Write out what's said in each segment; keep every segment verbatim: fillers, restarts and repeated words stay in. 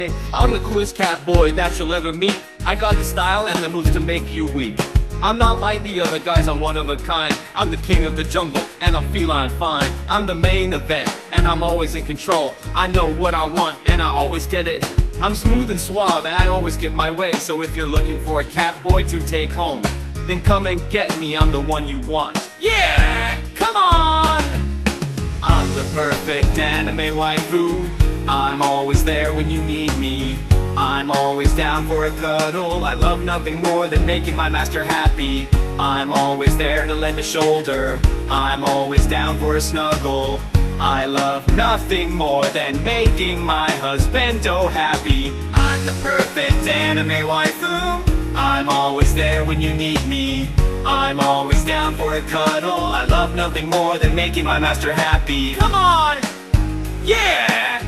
I'm the coolest cat boy that you'll ever meet. I got the style and the moves to make you weak. I'm not like the other guys, I'm one of a kind. I'm the king of the jungle, and I'm feline fine. I'm the main event, and I'm always in control. I know what I want, and I always get it. I'm smooth and suave, and I always get my way. So if you're looking for a cat boy to take home, then come and get me, I'm the one you want. Yeah, come on! I'm the perfect anime waifu. I'm always there when you need me. I'm always down for a cuddle. I love nothing more than making my master happy. I'm always there to lend a shoulder. I'm always down for a snuggle. I love nothing more than making my husbando happy. I'm the perfect anime waifu. I'm always there when you need me. I'm always down for a cuddle. I love nothing more than making my master happy. Come on! Yeah!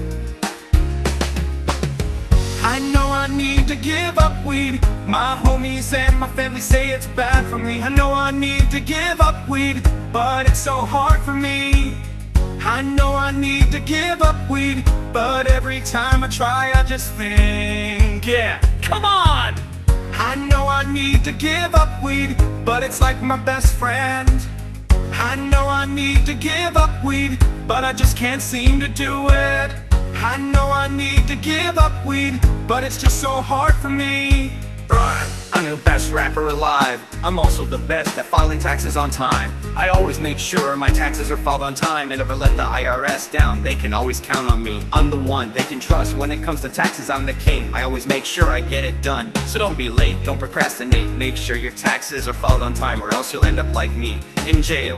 I know I need to give up weed. My homies and my family say it's bad for me. I know I need to give up weed, but it's so hard for me. I know I need to give up weed, but every time I try I just think, yeah, come on! I know I need to give up weed, but it's like my best friend. I know I need to give up weed, but I just can't seem to do it. I know I need to give up weed, but it's just so hard for me. I'm the best rapper alive. I'm also the best at filing taxes on time. I always make sure my taxes are filed on time and never let the I R S down. They can always count on me. I'm the one they can trust when it comes to taxes. I'm the king. I always make sure I get it done. So don't be late, don't procrastinate. Make sure your taxes are filed on time or else you'll end up like me, in jail.